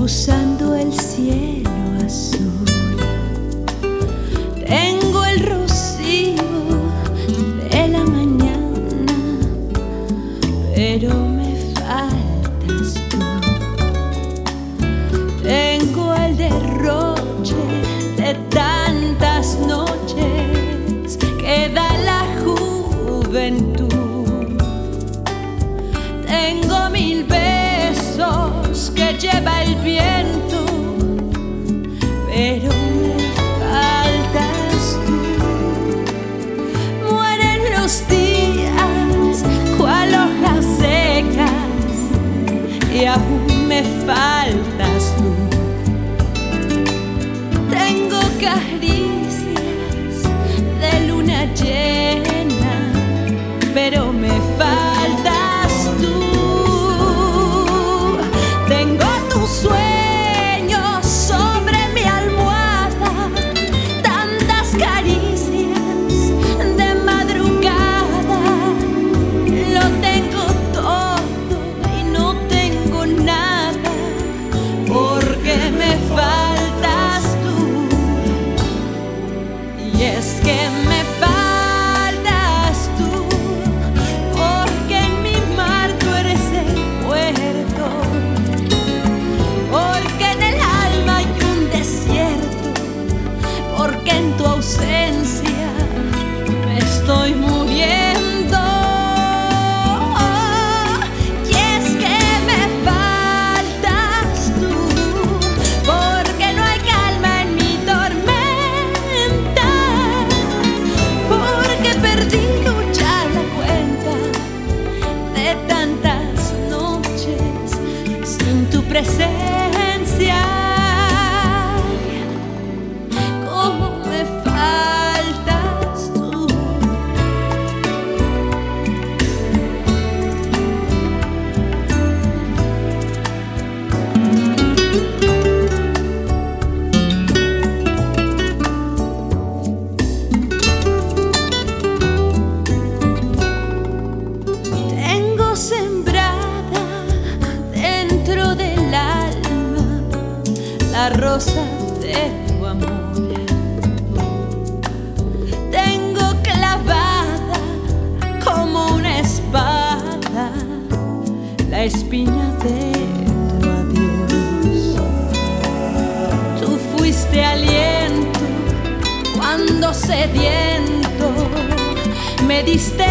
cruzando el cielo azul. Tengo el rocío de la mañana, pero me faltas tú. Tengo el derroche de tantas noches que da la juventud. Tengo 1000 besos que lleva el viento, pero me faltas tú. Mueren los días cual hojas secas y aún me faltas tú. Tengo caricias de luna llena, pero me faltas tú. Tengo tus sueños sobre mi almohada, tantas caricias de madrugada. Lo tengo todo y no tengo nada, porque me faltas tú. Y es que me faltas tú, porque en mi mar tú eres el puerto, porque en el alma hay un desierto, porque en tu ausencia me estoy muriendo. Y es que me faltas tú, porque no hay calma en mi tormenta, porque he perdido ya la cuenta de tantas noches sin tu presencia. ¿Cómo me faltas tú? Tengo sembrada dentro del alma la rosa de tu amor. Tengo clavada como una espada la espina de tu adiós. Tú fuiste aliento cuando sediento me diste